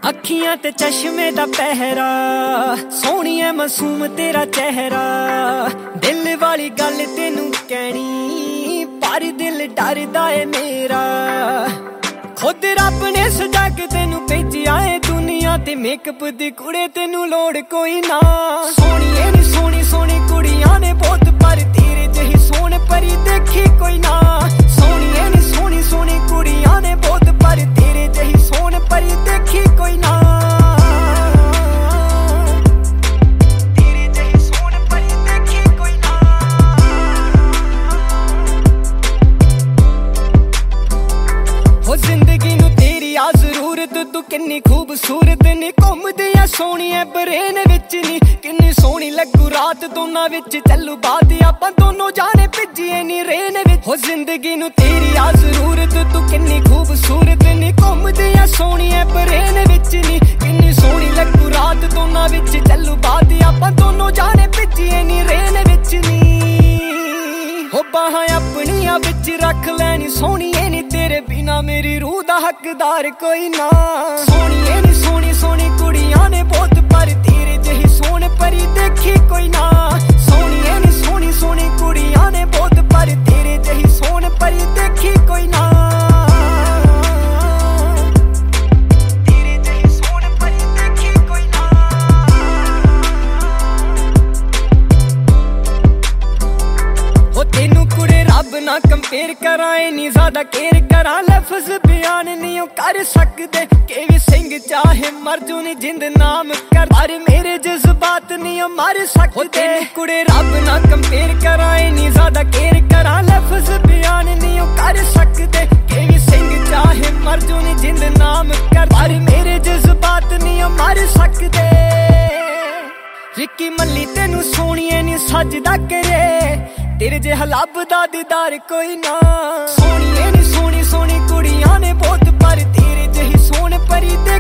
अखियां ते चश्मे दा पहरा, सोहणिया मासूम तेरा चेहरा। दिल वाली गल तेनू कहनी, पर दिल डरदा है मेरा। खुद रब ने सजा के तेनू भेजिया है दुनिया ते, मेकअप दी कुड़े तेनू लोड़ कोई ना। सोहणिए नी सोहनी सोहनी कुड़ियां ने बहुत, पर तेरे जही सोहण परी देखी कोई ना। सोहणिए नी सोहनी सोहनी कुड़ियां ने बहुत, पर तेरे जही सोहण परी देखी कोई ना। तेरे जही सोहण परी देखी कोई ना। हो जिंदगी नू तेरी आ जरूरत, तू किन्नी खूबसूरत नी। घूमदियां सोहणिया ब्रेन विच नी, किन्नी सोहनी लगू रात दोनां विच चलू बात। आपां दोनों जाने भिजिए नी रेन विच। हो जिंदगी नू तेरी आ जरूरत, तू किन्नी खूबसूरत नी। घूमदियां सोहणिया ब्रेन विच नी, किन्नी सोहनी लगू रात दोनां विच चलू बात। आपां दोनों जाने भिजिए नी रेन विच नी। हो बाहां अपनियां विच रख लैनी सोहणिए नी, तेरे बिना मेरी रूह दा हकदार कोई ना। सोहणिए नी सोहनी सोहनी कुड़ियां ने बहुत, पर तेरे जही सोहण परी देखी कोई ना। सोहणिए नी सोहनी सोहनी कुड़ियां ने बहुत, पर तेरे जही सोहण परी देखी कोई ना। तेरे जही सोहण परी देखी कोई ना। हो तेनू कुड़े रब ना कंपेयर करा, इन्नी ज्यादा केयर करा। लफ्ज बयान नहीं कर सकदे, केवी सिंह चाहे मर जू नी जिंद नाम कर, पर मेरे जज्बात नहीं मर सकदे। तेनू कुड़े रब ना कंपेयर करा, इन्नी ज्यादा केयर करा। लफ्ज बयान नहीं कर सकदे, केवी सिंह चाहे मर जू नी जिंद नाम कर, पर मेरे जज्बात नहीं मर सकदे। रिकी मल्ली तेनू सोहणिए नी सजदा करे, तेरे जे हलब दा दीदार कोई ना। सोहणिए नी सोहनी सोहनी कुड़ियां ने बहुत, पर तेरे जही सोहण परी दे